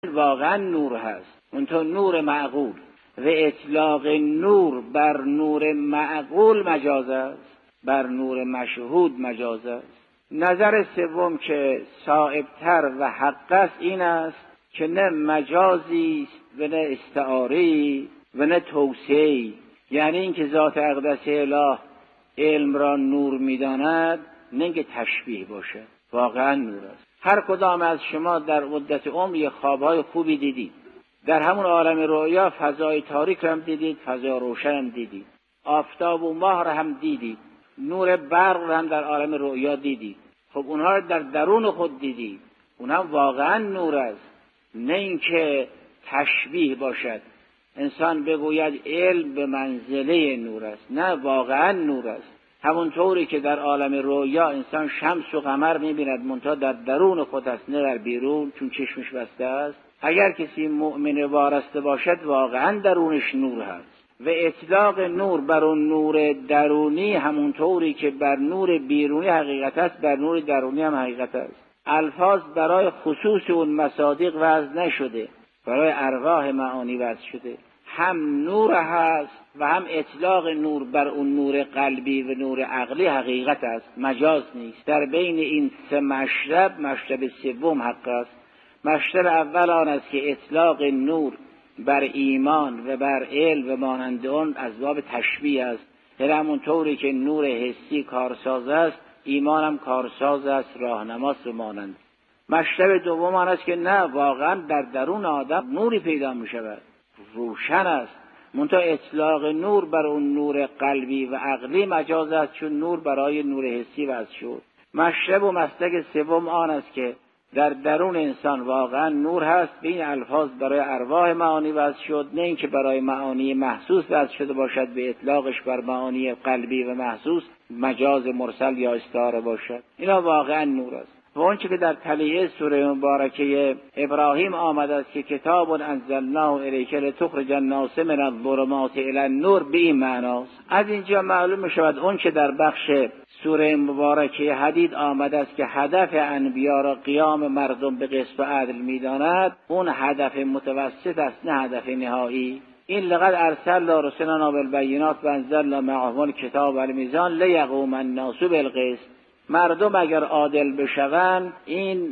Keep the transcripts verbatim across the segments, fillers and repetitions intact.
واقعا نور هست، منتها نور معقول و اطلاق نور بر نور معقول مجاز است، بر نور مشهود مجاز است. نظر سوم که صائب‌تر و حق است این است که نه مجازی است و نه استعاری و نه توسعه‌ای، یعنی اینکه ذات اقدس اله علم را نور می‌داند، نه اینکه تشبیه باشد، واقعا نور است. هر کدام از شما در مدت عمر خواب‌های خوبی دیدید، در همون عالم رؤیا فضای تاریک هم دیدید، فضای روشن هم دیدید، آفتاب و ماه را هم دیدید، نور برق را هم در عالم رؤیا دیدید. خب اونها را در درون خود دیدید، اونها واقعا نور است، نه اینکه تشبیه باشد. انسان بگوید علم به منزله نور است، نه واقعا نور است. همونطوری که در عالم رؤیا انسان شمس و قمر می‌بیند، منتها در درون خود است نه در بیرون، چون چشمش بسته است. اگر کسی مؤمن وارسته باشد واقعا درونش نور هست و اطلاق نور بر اون نور درونی همونطوری که بر نور بیرونی حقیقت است، بر نور درونی هم حقیقت است. الفاظ برای خصوص اون مصادیق وضع نشده، برای ارواح معانی وضع شده. هم نور هست و هم اطلاق نور بر اون نور قلبی و نور عقلی حقیقت است، مجاز نیست. در بین این سه مشرب، مشرب سوم حق است. مشرب اول آن است که اطلاق نور بر ایمان و بر علم و مانند آن از باب تشبیه است، یعنی همونطوری که نور حسی کارساز است، ایمان هم کارساز است، راهنماست و مانند. مشرب دوم آن است که نه، واقعا در درون آدم نوری پیدا می شود، روشن است، منتها اطلاق نور بر اون نور قلبی و عقلی مجاز است، چون نور برای نور حسی وضع شد. مشرب و مسلک سوم آن است که در درون انسان واقعا نور هست، به این الفاظ برای ارواح معانی وضع شد، نه اینکه برای معانی محسوس وضع شده باشد، به اطلاقش بر معانی قلبی و محسوس مجاز مرسل یا استعاره باشد. اینا واقعا نور است. و اونچه که در تلیه سوره مبارکه ابراهیم آمده است که کتاب انزلناه الیک لتخرج الناس من الظلمات الی النور، به این معناست. از اینجا معلوم می‌شود اونچه در بخش سوره مبارکه حدید آمده است که هدف انبیا را قیام مردم به قسط و عدل می‌داند، اون هدف متوسط است نه هدف نهایی. این لقد ارسلنا رسلنا بالبینات و انزلنا معهم الکتاب والمیزان لیقوم الناس بالقسط. مردم اگر عادل بشوند، این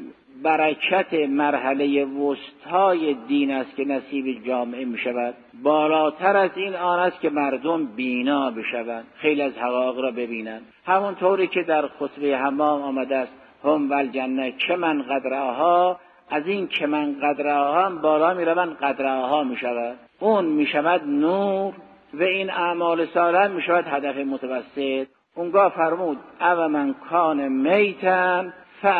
برکت مرحله وسطای دین است که نصیب جامعه می شود. بالاتر از این آن است که مردم بینا بشوند، خیلی از حقایق را ببینند. همونطوری که در خطبه حمام آمده است هم والجنه که من قدرها، از این که من قدرها هم بالا می روند، قدرها می شود، اون می شود نور و این اعمال صالح می شود هدف متوسط. اونگاه فرمود او من کان میتن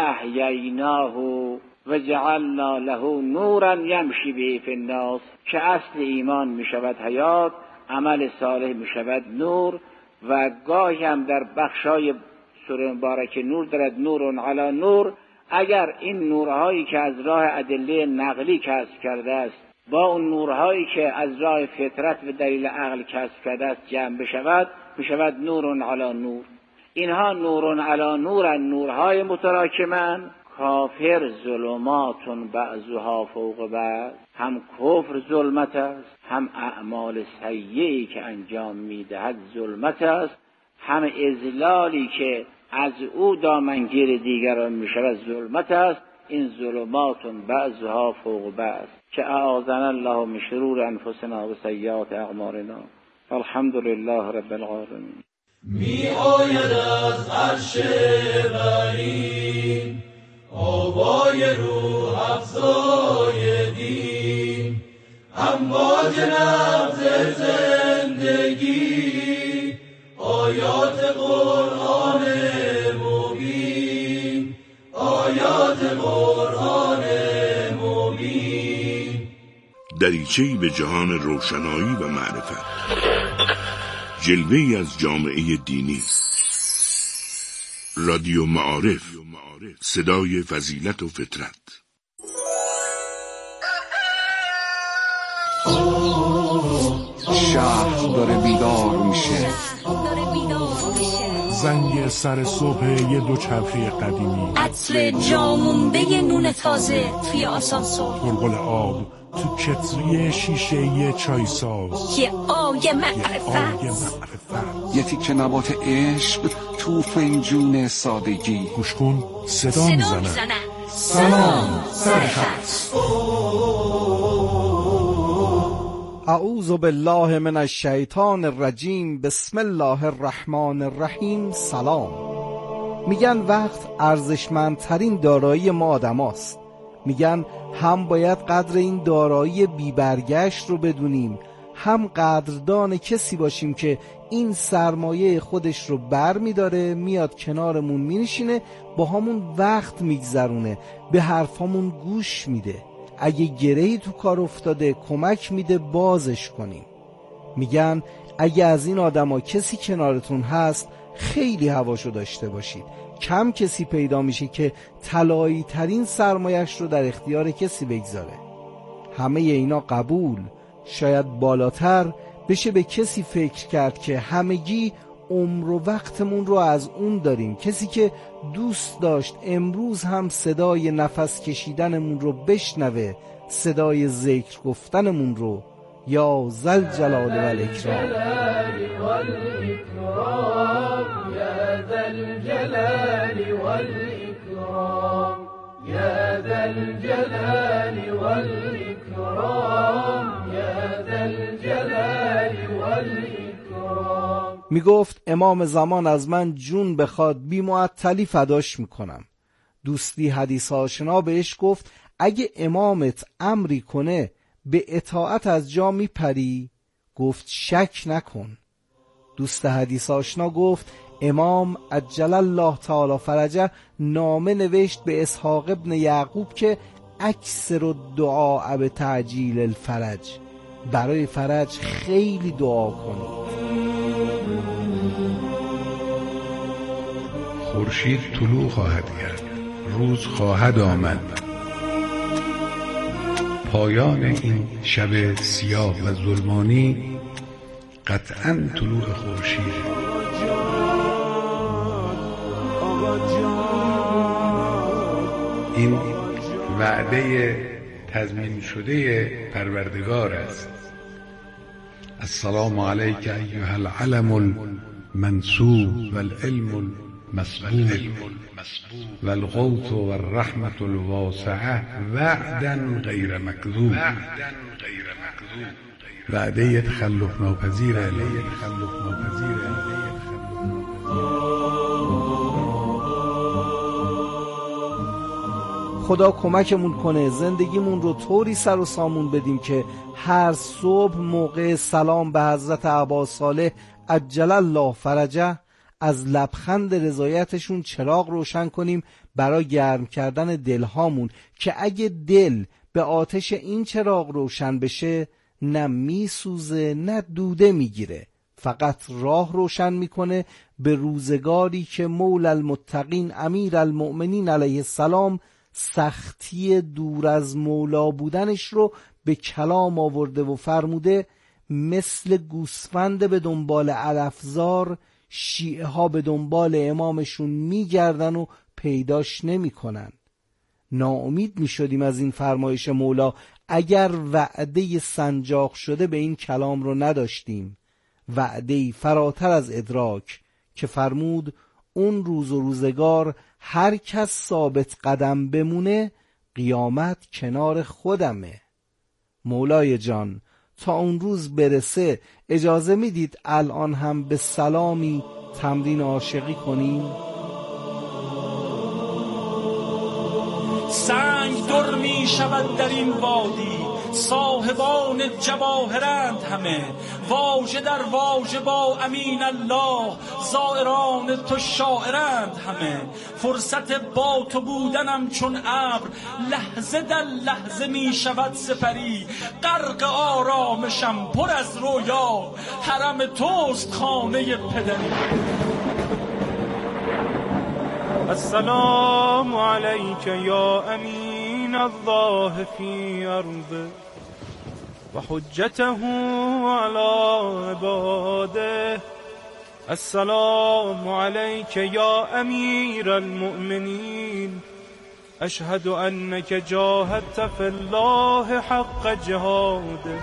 فاحییناه و جعلنا له نورا یمشی به فی الناس، که اصل ایمان می شود حیات، عمل صالح می شود نور. و گاهی هم در بخشای سوره مبارکه نور دارد، نور علی نور. اگر این نورهایی که از راه ادله نقلی کسب کرده است با اون نورهایی که از راه فطرت و دلیل عقل کسب کرده است جمع بشود، میشود نور علی نور. اینها نور علی نور، نورهای متراکمان. کافر ظلماتون بعضها فوق بعض، هم کفر ظلمت است، هم اعمال سیئی که انجام میدهد ظلمت است، هم اذلالی که از او دامنگیر دیگران میشود ظلمت است. این ظلماتون بعضها فوق بعض. که اعاذنا الله من شرور انفسنا و سیئات اعمالنا. الحمد لله رب العالمین. می آید از عرش بری آوای روح افزای دین، امواج نبض زندگی، آیات قرآن مبین، آیات قرآن مبین. دریچه‌ای به جهان روشنایی و معرفت، جلوه‌ای از جامعه دینی. رادیو معارف، صدای فضیلت و فطرت. شهر داره بیدار میشه. زنگ سر صبح یه دوچرخه قدیمی، عطر جامونده نون تازه توی آسانسور، غلغل آب تو کتری شیشه یه چای ساز، یه آی معرفت، یه تیکه نبات عشق تو فنجون سادگی. گوش کن صدا میزنن. سلام سرخط. اعوذ بالله من الشیطان الرجیم. بسم الله الرحمن الرحیم. سلام. میگن وقت ارزشمندترین دارایی ما آدماست. میگن هم باید قدر این دارایی بی برگشت رو بدونیم، هم قدردان کسی باشیم که این سرمایه خودش رو بر میداره، میاد کنارمون مینشینه، با همون وقت میگذرونه، به حرفامون گوش میده، اگه گرهی تو کار افتاده کمک میده بازش کنیم. میگن اگه از این آدما کسی کنارتون هست خیلی هواشو داشته باشید. کم کسی پیدا میشه که طلایی ترین سرمایش رو در اختیار کسی بگذاره. همه اینا قبول، شاید بالاتر بشه به کسی فکر کرد که همگی عمر و وقتمون رو از اون داریم، کسی که دوست داشت امروز هم صدای نفس کشیدنمون رو بشنوه، صدای ذکر گفتنمون رو. یا ذل جلال و الاکرام، یا ذل جلال و الاکرام، یا ذل جلال و الاکرام، یا ذل جلال و الاکرام. می گفت امام زمان از من جون بخواد بی معطلی فداش میکنم. دوستی حدیث آشنا بهش گفت اگه امامت امری کنه به اطاعت از جا میپری؟ گفت شک نکن. دوست حدیث آشنا گفت امام عجل الله تعالی فرجه نامه نوشت به اسحاق ابن یعقوب که اکثر الدعاء به تعجیل الفرج، برای فرج خیلی دعا کنید. خورشید طلوع خواهد کرد، روز خواهد آمد. پایان این شب سیاه و ظلمانی قطعاً طلوع خورشید. این وعده تضمین شده پروردگار است. السلام علیک ایها العلم المنصوب والعلم المسبوق والغوث والرحمة الواسعة وعدا غیر مکذوب. وعده تخلف ناپذیر علیه. خدا کمکمون کنه زندگیمون رو طوری سر و سامون بدیم که هر صبح موقع سلام به حضرت عباس صالح عجل الله فرجه از لبخند رضایتشون چراغ روشن کنیم برای گرم کردن دلهامون، که اگه دل به آتش این چراغ روشن بشه نه میسوزه نه دوده میگیره، فقط راه روشن میکنه به روزگاری که مولا المتقین امیر المؤمنین علیه السلام سختی دور از مولا بودنش رو به کلام آورده و فرموده مثل گوسفند به دنبال علفزار شیعه ها به دنبال امامشون میگردن و پیداش نمی کنن. ناامید می شدیم از این فرمایش مولا اگر وعده سنجاق شده به این کلام رو نداشتیم، وعده‌ای فراتر از ادراک که فرمود اون روز و روزگار هر کس ثابت قدم بمونه قیامت کنار خودمه. مولای جان تا اون روز برسه اجازه میدید الان هم به سلامی تمرین عاشقی کنیم؟ سنگ در می شود در این وادی، صاحبان جواهرند همه، واژه در واژه با امین الله، زائران تو شاعرند همه. فرصت با تو بودنم چون ابر، لحظه در لحظه می شود سپری، غرق آرامشم پر از رویا، حرم توست خانه پدری. السلام علیک یا امین الله فی ارضه، وحجته على عباده. السلام عليك يا أمير المؤمنين، أشهد أنك جاهدت في الله حق جهاده.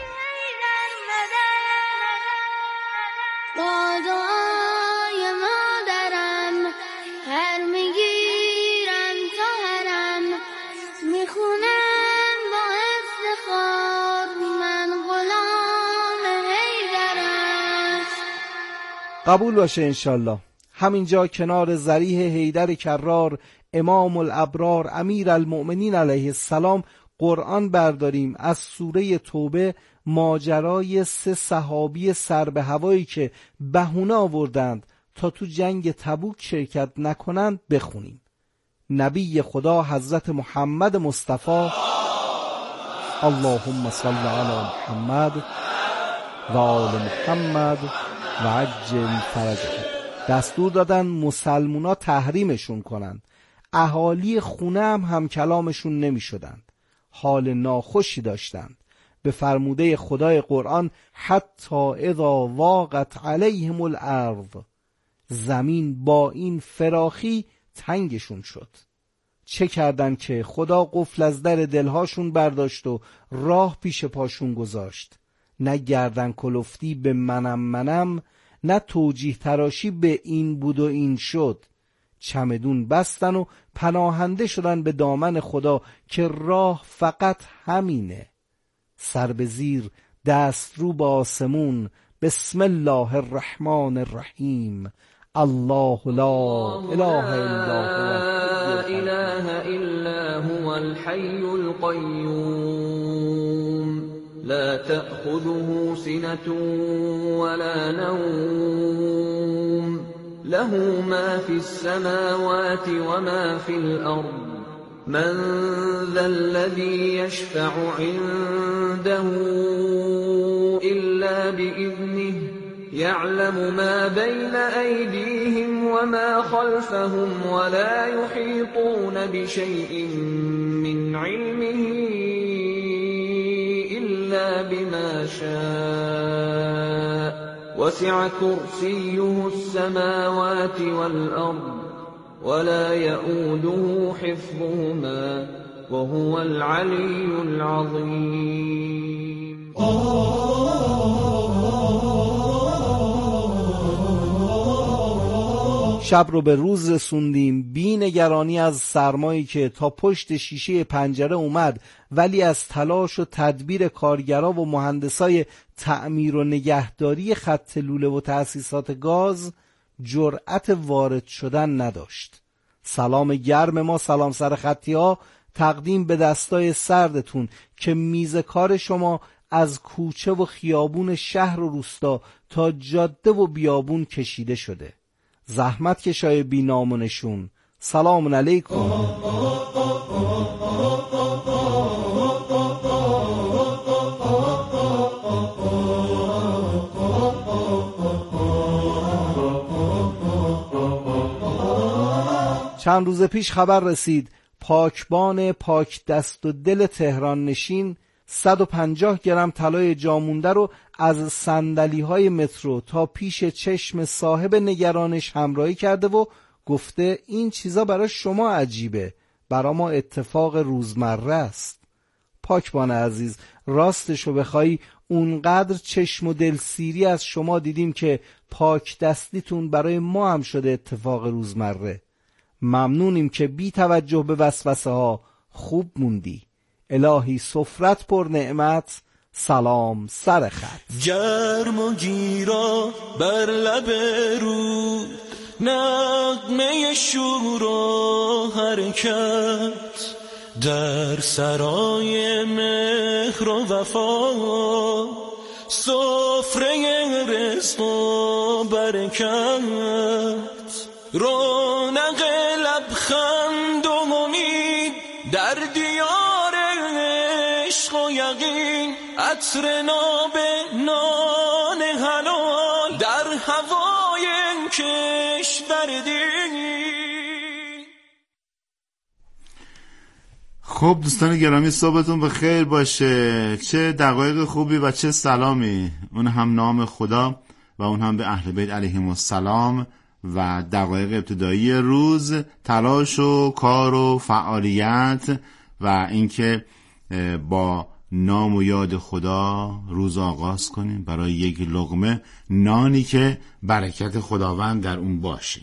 دادای مادرم هر میگیرم تا هرم، میخونم با افتخار من غلام حیدرم. قبول باشه انشالله. همینجا کنار ضریح حیدر کرار امام الابرار امیر المؤمنین علیه السلام قرآن برداریم از سوره توبه ماجرای سه صحابی سر به هوایی که بهونه آوردند تا تو جنگ تبوک شرکت نکنند بخونیم. نبی خدا حضرت محمد مصطفی اللهم صل علی محمد و آل محمد و عجل فرجهم دستور دادن مسلمونا تحریمشون کنند. اهالی خونه هم هم کلامشون نمی شدند. حال ناخوشی داشتند. به فرموده خدای قرآن حتی اذا واقت علیهم الارض، زمین با این فراخی تنگشون شد. چه کردن که خدا قفل از در دلهاشون برداشت و راه پیش پاشون گذاشت. نه گردن کلفتی به منم منم، نه توجیه تراشی به این بود و این شد. چمدون بستن و پناهنده شدن به دامن خدا که راه فقط همینه. سر به زیر دست رو با آسمون، بسم الله الرحمن الرحیم. الله لا اله الا هو اله الا هو الحي القيوم لا تأخذه سنة ولا نوم له ما في السماوات وما في الأرض من ذا الذي يشفع عنده إلا بإذنه يعلم ما بين أيديهم وما خلفهم ولا يحيطون بشيء من علمه إلا بما شاء وسع كرسيه السماوات والأرض ولا يؤوده حفظهما وهو العلي العظيم. شب رو به روز رسوندیم بی نگرانی از سرمایی که تا پشت شیشه پنجره اومد، ولی از تلاش و تدبیر کارگرا و مهندسای تعمیر و نگهداری خط لوله و تأسیسات گاز جرأت وارد شدن نداشت. سلام گرم ما سلام سر خطی ها تقدیم به دستای سردتون که میز کار شما از کوچه و خیابون شهر و روستا تا جاده و بیابون کشیده شده. زحمت کشای بی نام و نشون، سلام علیکم. چند روز پیش خبر رسید پاکبان پاک دست و دل تهران نشین صد و پنجاه گرم طلای جامونده رو از صندلی‌های مترو تا پیش چشم صاحب نگرانش همراهی کرده و گفته این چیزا برای شما عجیبه، برای ما اتفاق روزمره است. پاکبان عزیز، راستشو بخوای اونقدر چشم و دل سیری از شما دیدیم که پاک دستیتون برای ما هم شده اتفاق روزمره. ممنونیم که بی توجه به وسوسه ها خوب موندی. الهی سفرت پر نعمت، سلام سر خط. گرم و گیرا بر لب رود، نغمه شور و حرکت، در سرای مهر و وفا، سفره رزق و برکت، رونق لبخند و امید در دیار عشق و یقین، عطر ناب نان حلال در هوای کشور دین. خب دوستان گرامی، صبحتون بخیر باشه. چه دقایق خوبی و چه سلامی، اون هم نام خدا و اون هم به اهل بیت علیهم السلام و دقایق ابتدایی روز، تلاش و کار و فعالیت و اینکه با نام و یاد خدا روز آغاز کنیم برای یک لقمه نانی که برکت خداوند در اون باشه.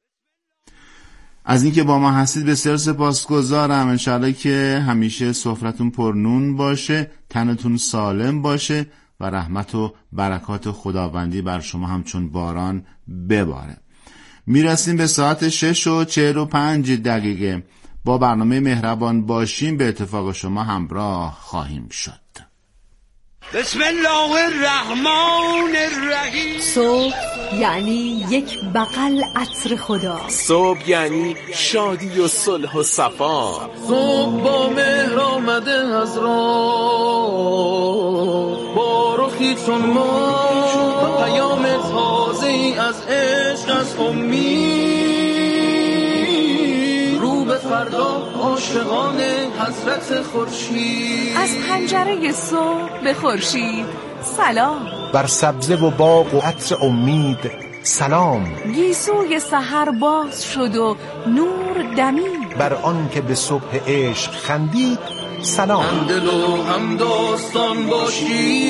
از اینکه با ما هستید بسیار سپاسگزارم. انشالله که همیشه سفرتون پرنون باشه، تنتون سالم باشه و رحمت و برکات خداوندی بر شما همچون باران بباره. میرسیم به ساعت شش و چهل و پنج دقیقه. با برنامه مهربان باشیم به اتفاق شما همراه خواهیم شد. بسم الله الرحمن الرحیم. صبح یعنی یک بغل عطر خدا. صبح یعنی شادی و صلح و صفا. صبح با مهر آمده از راه، با رخی چون ما پیام تازه ای از عشق، از امید، رو به فردا عاشقان حضرت خورشید. از پنجره صبح به خورشید سلام. بر سبزه و باغ و عطر امید سلام. گیسوی سحر باز شد و نور دمید. بر آن که به صبح عشق خندید سلام. هم دل و هم داستان باشی،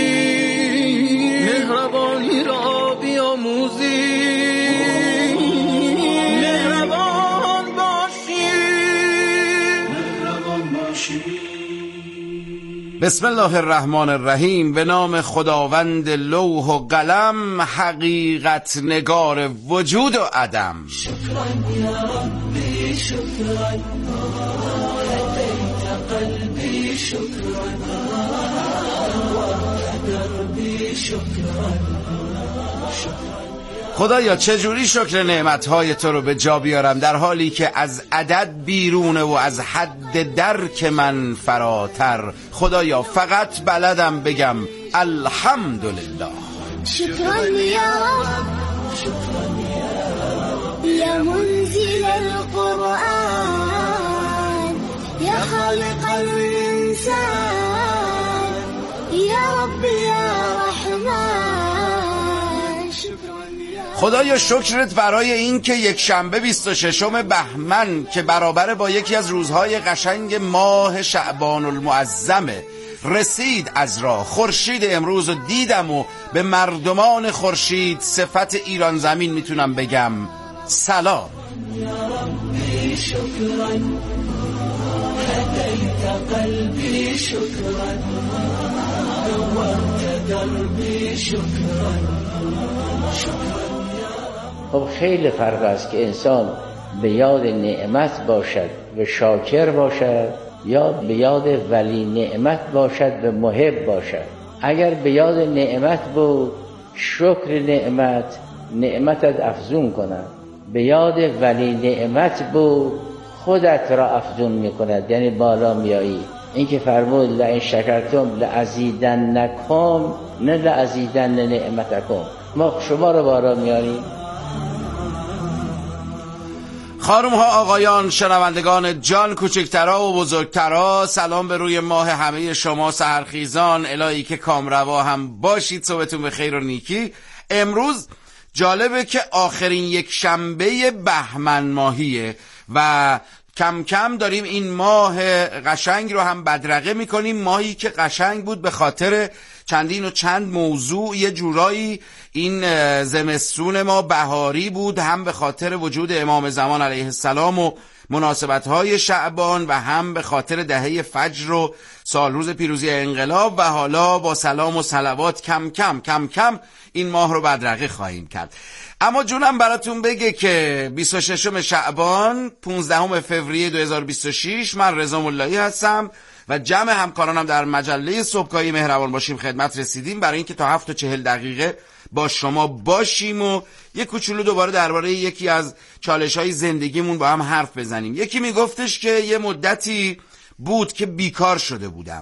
مهربانی را بیاموزی، مهربان باشی، مهربان باشی. بسم الله الرحمن الرحیم. به نام خداوند لوح و قلم، حقیقت نگار وجود و عدم. شکران یا ربی شکران، هدیت قلبی شکران، دربی شکران. خدایا چجوری شکر نعمتهای تو رو به جا بیارم در حالی که از عدد بیرونه و از حد درک من فراتر. خدایا فقط بلدم بگم الحمدلله. شکران یا رب، شکران یا منزل القرآن، یا خالق الانسان، یا رب یا رحمان. شکران خدایا شکرت برای این که یک شنبه بیست و ششم بهمن که برابر با یکی از روزهای قشنگ ماه شعبان المعظمه رسید از راه. خورشید امروز رو دیدم و به مردمان خورشید صفت ایران زمین میتونم بگم سلام. یا ربی شکران، هدیت قلبی شکران، نورت دربی شکران، شکران. خب خیلی فرق است که انسان به یاد نعمت باشد و شاکر باشد یا به یاد ولی نعمت باشد و محب باشد. اگر به یاد نعمت بود شکر نعمت نعمتت افزون کند، به یاد ولی نعمت بود خودت را افزون میکند، یعنی بالا میایی. این که فرمود لئن شکرتم لازیدنکم، نه لازیدن نعمتکم، ما شما رو بالا میاریم. خانم ها، آقایان، شنوندگان جان، کوچکترها و بزرگترها، سلام به روی ماه همه شما سحرخیزان. الهی که کامروا هم باشید. صبحتون به خیر و نیکی. امروز جالبه که آخرین یک شنبه بهمن ماهیه و کم کم داریم این ماه قشنگ رو هم بدرقه میکنیم. ماهی که قشنگ بود به خاطر چندین و چند موضوع. یه جورایی این زمستون ما بهاری بود، هم به خاطر وجود امام زمان علیه السلام و مناسبت‌های شعبان و هم به خاطر دهه فجر و سال روز پیروزی انقلاب. و حالا با سلام و صلوات کم کم کم کم این ماه رو بدرقه خواهیم کرد. اما جونم براتون بگه که بیست و ششم شعبان پانزدهم فوریه دو هزار و بیست و شش من رضا ملایی هستم و جمع همکارانم در مجله صبحگاهی مهربان باشیم خدمت رسیدیم برای اینکه تا هفت و چهل دقیقه با شما باشیم و یک کوچولو دوباره درباره یکی از چالش‌های زندگیمون با هم حرف بزنیم. یکی میگفتش که یه مدتی بود که بیکار شده بودم،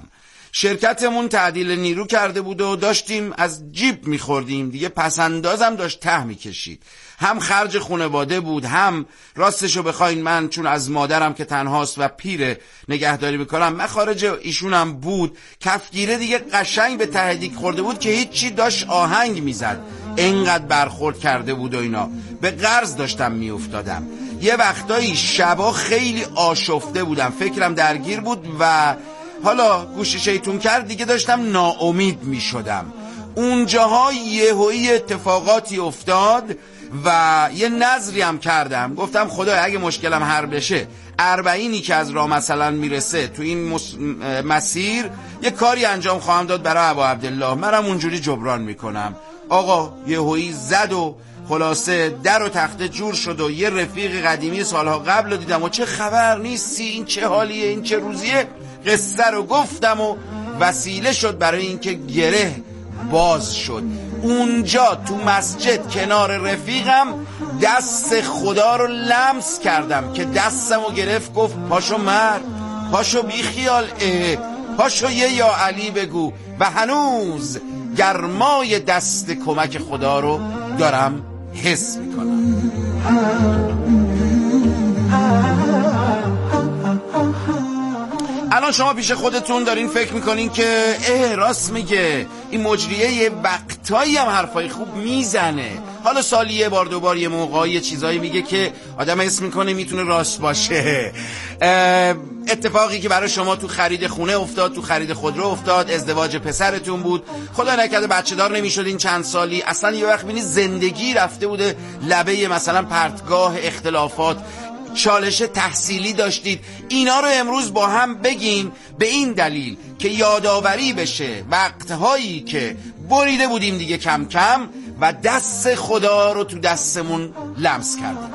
شرکتمون تعدیل نیرو کرده بود و داشتیم از جیب میخوردیم دیگه، پسندازم داشت ته میکشید. هم خرج خانواده بود، هم راستشو بخواین من چون از مادرم که تنهاست و پیره نگهداری میکنم، مخارج ایشونم بود. کفگیره دیگه قشنگ به ته دیگ خورده بود که هیچی، داشت آهنگ میزد، انقدر برخورد کرده بود و اینا. به قرض داشتم میافتادم. یه وقتایی شبا خیلی آشفته بودم، فکرم درگیر بود و حالا گوش شیطون کرد دیگه داشتم ناامید می شدم. اونجاها یهویی اتفاقاتی افتاد و یه نظری هم کردم، گفتم خدای اگه مشکلم حل بشه، اربعینی که از راه مثلا میرسه تو این مس... مسیر یه کاری انجام خواهم داد برای ابا عبدالله، منم اونجوری جبران میکنم. آقا یهویی زد و خلاصه در و تخته جور شد و یه رفیق قدیمی سالها قبل رو دیدم و چه خبر نیستی، این چه حالیه، این چه روزیه، قصه رو گفتم و وسیله شد برای اینکه گره باز شد. اونجا تو مسجد کنار رفیقم دست خدا رو لمس کردم که دستم رو گرفت، گفت پاشو مرد، پاشو بی خیال، اه پاشو یه یا علی بگو. و هنوز گرمای دست کمک خدا رو دارم حس میکنم. الان شما پیش خودتون دارین فکر میکنین که اه راست میگه، این مجریه یه وقتایی هم حرفای خوب میزنه، حالا سالی یه بار دو بار یه موقعی یه چیزایی میگه که آدم حس میکنه میتونه راست باشه. اتفاقی که برای شما تو خرید خونه افتاد، تو خرید خودرو افتاد، ازدواج پسرتون بود، خدا نکرده بچه دار نمیشدین چند سالی، اصلا یه وقت بینی زندگی رفته بوده لبه مثلا پرتگاه اختلافات، چالش تحصیلی داشتید. اینا رو امروز با هم بگیم به این دلیل که یادآوری بشه وقتهایی که بریده بودیم دیگه کم کم و دست خدا رو تو دستمون لمس کردیم.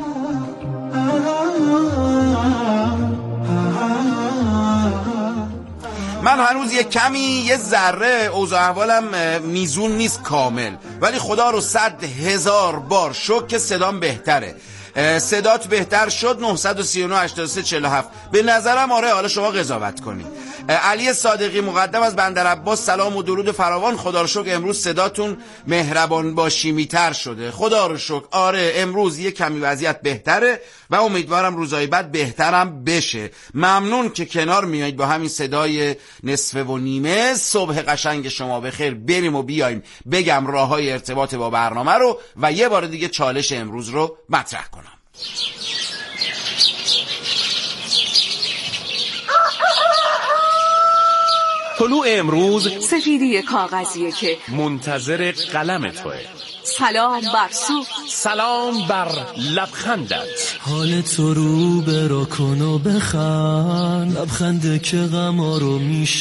من هنوز یه کمی یه ذره اوضاع احوالم میزون نیست کامل، ولی خدا رو صد هزار بار شکر که صدام بهتره. صدات بهتر شد. نه سه نه هشتاد و سه چهل و هفت به نظرم آره، حالا شما قضاوت کنید. علی صادقی مقدم از بندر عباس سلام و درود فراوان، خدا رو شکر امروز صداتون مهربان باشیمی‌تر شده. خدا رو شکر آره امروز یه کمی وضعیت بهتره و امیدوارم روزهای بعد بهترم بشه. ممنون که کنار میایید با همین صدای نصفه و نیمه. صبح قشنگ شما بخیر. بریم و بیایم بگم راههای ارتباط با برنامه رو و یه بار دیگه چالش امروز رو مطرح کنم. طلوع امروز سفیدی کاغذیه که منتظر قلم توه. سلام بر سو، سلام بر لبخندت. حال تو رو برا کن و بخند، لبخنده که غما رو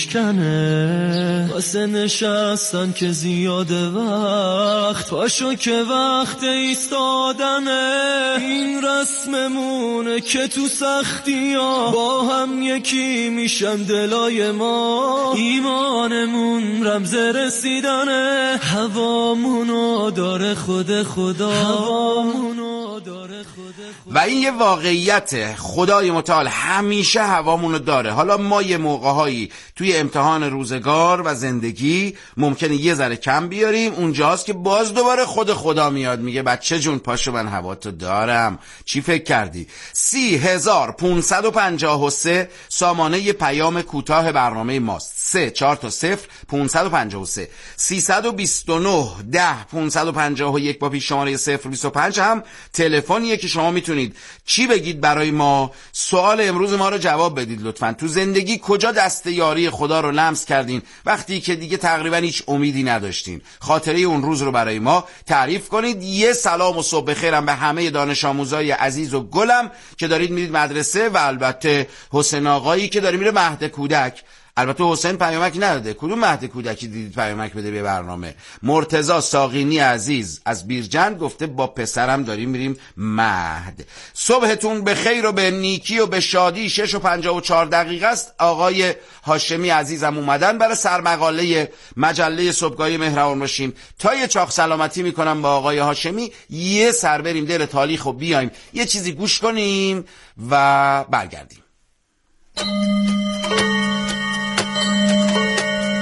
میشکنه، واسه نشستن که زیاده وقت، پاشو که وقت ایستادنه. این رسممونه که تو سختی ها با هم یکی میشن دلای ما، ایمانمون رمز رسیدنه، هوامونو داره خود خدا، هوامونو داره خود خدا. و این یه واقعیته، خدای متعال همیشه هوامونو داره. حالا ما یه موقعهایی توی امتحان روزگار و زندگی ممکنه یه ذره کم بیاریم، اونجاست که باز دوباره خود خدا میاد میگه بچه جون پاشو من هواتو دارم. چی فکر کردی؟ سی هزار پونصد و پنجاه و سه سامانه ی پیام کوتاه برنامه ماست. سه چهار تا صفر پونصد و پنجاه و سه سیصد و بیست و نه ده پونصد و پنجاه و یک با پیش شماره صفر بیست و پنج هم تلفنیه که شما میتونید چی بگید برای ما، سوال امروز ما رو جواب بدید لطفاً. تو زندگی کجا دست یاری خدا رو لمس کردین وقتی که دیگه تقریبا هیچ امیدی نداشتین؟ خاطره اون روز رو برای ما تعریف کنید. یه سلام و صبح بخیرم به همه دانش آموزای عزیز و گلم که دارید میرید مدرسه و البته حسین آقایی که داره میره مهد کودک. البته حسین پیامک نداده، کدوم مهد کودکی دیدید پیامک بده به برنامه؟ مرتضی ساقینی عزیز از بیرجند گفته با پسرم داریم میریم مهد. صبحتون به خیر و به نیکی و به شادی. شش و پنجاه و چهار دقیقه است. آقای هاشمی عزیزم اومدن برای سرمقاله مجله صبحگاهی مهربان باشیم. تا یه چاق سلامتی میکنم با آقای هاشمی، یه سر بریم در تاریخ و بیایم یه چیزی گوش کنیم و برگردیم.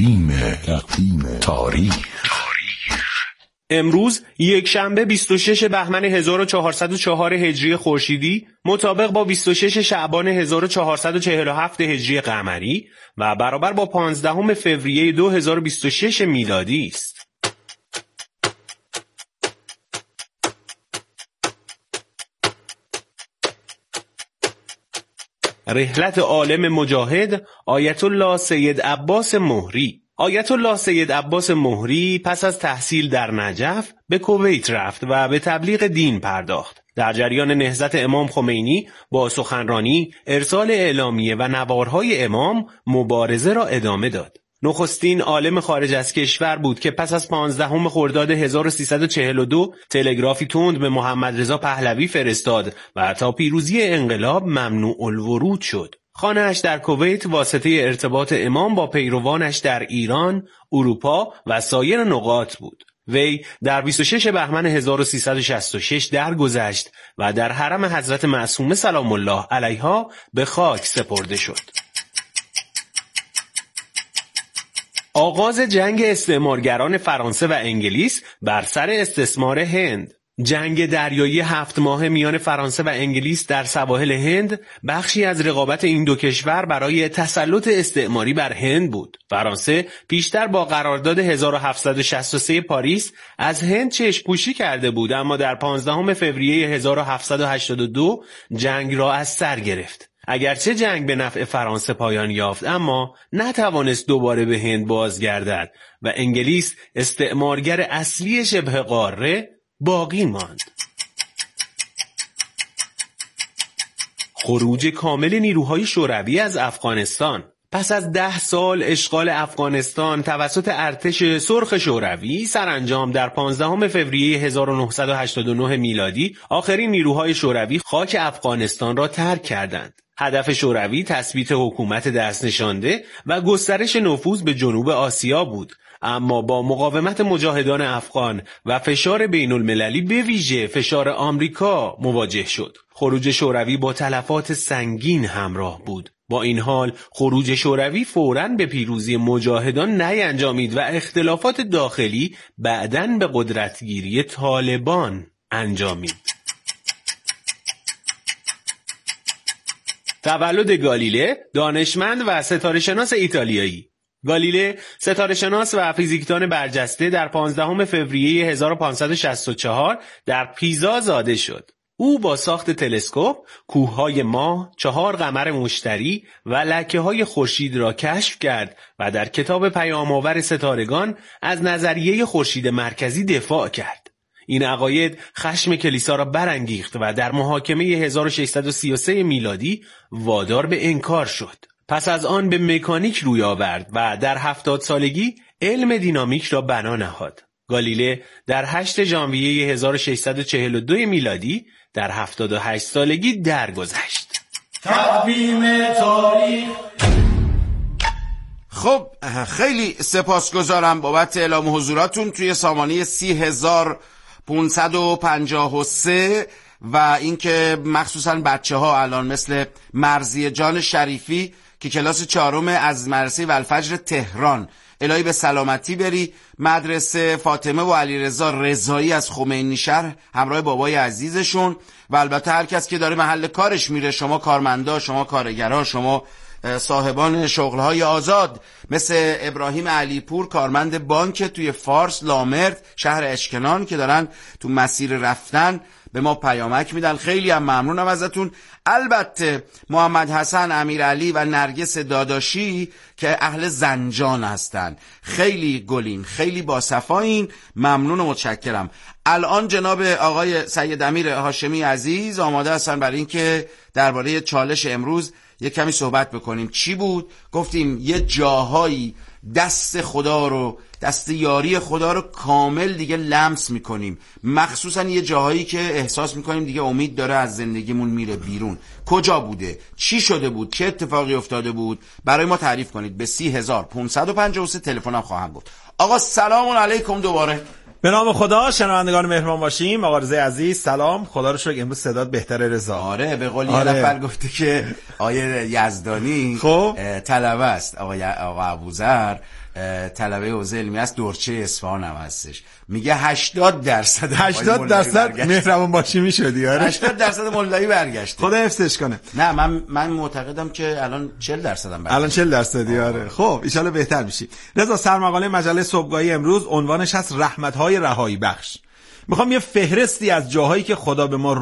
تقویم تاریخ. امروز یک شنبه بیست و شش بهمن هزار و چهارصد و چهار هجری خورشیدی مطابق با بیست و شش شعبان هزار و چهارصد و چهل و هفت هجری قمری و برابر با پانزدهم فوریه دو هزار و بیست و شش میلادی است. رحلت عالم مجاهد آیت الله سید عباس مهری. آیت الله سید عباس مهری پس از تحصیل در نجف به کویت رفت و به تبلیغ دین پرداخت. در جریان نهضت امام خمینی با سخنرانی، ارسال اعلامیه و نوارهای امام مبارزه را ادامه داد. نخستین عالم خارج از کشور بود که پس از پانزدهم خرداد هزار و سیصد و چهل و دو تلگرافی تند به محمد رضا پهلوی فرستاد و تا پیروزی انقلاب ممنوع الورود شد. خانه‌اش در کویت واسطه ارتباط امام با پیروانش در ایران، اروپا و سایر نقاط بود. وی در بیست و شش بهمن هزار و سیصد و شصت و شش درگذشت و در حرم حضرت معصومه سلام الله علیها به خاک سپرده شد. آغاز جنگ استعمارگران فرانسه و انگلیس بر سر استثمار هند. جنگ دریایی هفت ماه میان فرانسه و انگلیس در سواحل هند بخشی از رقابت این دو کشور برای تسلط استعماری بر هند بود. فرانسه پیشتر با قرارداد هزار و هفتصد و شصت و سه پاریس از هند چشم‌پوشی کرده بود، اما در پانزدهم فوریه هزار و هفتصد و هشتاد و دو جنگ را از سر گرفت. اگرچه جنگ به نفع فرانسه پایان یافت، اما نتوانست دوباره به هند بازگردد و انگلیس استعمارگر اصلی شبه قاره باقی ماند. خروج کامل نیروهای شوروی از افغانستان. پس از ده سال اشغال افغانستان توسط ارتش سرخ شوروی سرانجام در پانزدهم فوریه هزار و نهصد و هشتاد و نه میلادی آخرین نیروهای شوروی خاک افغانستان را ترک کردند. هدف شوروی تثبیت حکومت دست نشانده و گسترش نفوذ به جنوب آسیا بود، اما با مقاومت مجاهدان افغان و فشار بین المللی به ویژه فشار آمریکا مواجه شد. خروج شوروی با تلفات سنگین همراه بود. با این حال خروج شوروی فوراً به پیروزی مجاهدان نینجامید و اختلافات داخلی بعداً به قدرتگیری طالبان انجامید. تولد گالیله، دانشمند و ستاره‌شناس ایتالیایی. گالیله ستاره‌شناس و فیزیکدان برجسته در پانزدهم فوریه هزار و پانصد و شصت و چهار در پیزا زاده شد. او با ساخت تلسکوپ کوههای ماه، چهار قمر مشتری و لکه‌های خورشید را کشف کرد و در کتاب پیام‌آور ستارگان از نظریه خورشید مرکزی دفاع کرد. این عقاید خشم کلیسا را برانگیخت و در محاکمه هزار و ششصد و سی و سه میلادی وادار به انکار شد. پس از آن به مکانیک روی آورد و در هفتاد سالگی علم دینامیک را بنا نهاد. گالیله در هشتم ژانویه هزار و ششصد و چهل و دو میلادی در هفتاد و هشت سالگی درگذشت. تقویم تاریخ. خب خیلی سپاسگزارم بابت اعلام حضوراتون توی سامانه سی هزار پونصد و پنجاه و سه و اینکه مخصوصا بچه ها الان مثل مرضیه جان شریفی که کلاس چهارم از مدرسه والفجر تهران، الهی به سلامتی بری، مدرسه فاطمه و علیرضا رضایی از خمینی شهر همراه بابای عزیزشون، و البته هر کس که داره محل کارش میره، شما کارمندا، شما کارگرها، شما صاحبان شغلهای آزاد مثل ابراهیم علیپور کارمند بانک توی فارس لامرد شهر اشکنان که دارن تو مسیر رفتن به ما پیامک میدن. خیلی هم ممنونم ازتون. البته محمد حسن امیرعلی و نرگس داداشی که اهل زنجان هستن، خیلی گلین، خیلی باصفایین، ممنون و متشکرم. الان جناب آقای سید امیر هاشمی عزیز آماده هستن برای اینکه درباره چالش امروز یک کمی صحبت بکنیم. چی بود؟ گفتیم یه جاهایی دست خدا رو، دست یاری خدا رو کامل دیگه لمس میکنیم، مخصوصا یه جاهایی که احساس میکنیم دیگه امید داره از زندگیمون میره بیرون. کجا بوده؟ چی شده بود؟ چه اتفاقی افتاده بود؟ برای ما تعریف کنید. به سی هزار پونصد و پنجاه و سه تلفنم خواهم بود. آقا سلام علیکم دوباره. به نام خدا، شنوندگان مهربان باشیم. آقا رضا عزیز سلام. خدا رو شکر امروز صدات بهتره رضا. آره به قول آره. یه نفر گفته که آیه یزدانی خب طلبه است، آقا آقا ابوذر طلبه حوزه علمی است، دورچه اصفهان هم هستش. میگه هشتاد درصد هشتاد درصد مهربان باشی میشدی. آره هشتاد درصد مولایی برگشته. خدا حفظش کنه. نه من من معتقدم که الان چهل درصد هم برگشته. الان چهل درصدی. آره خب ان شاءالله بهتر میشی. رضا سرمقاله مجله صبحگاهی امروز عنوانش هست رحمت‌های رهایی بخش. میخوام یه فهرستی از جاهایی که خدا به ما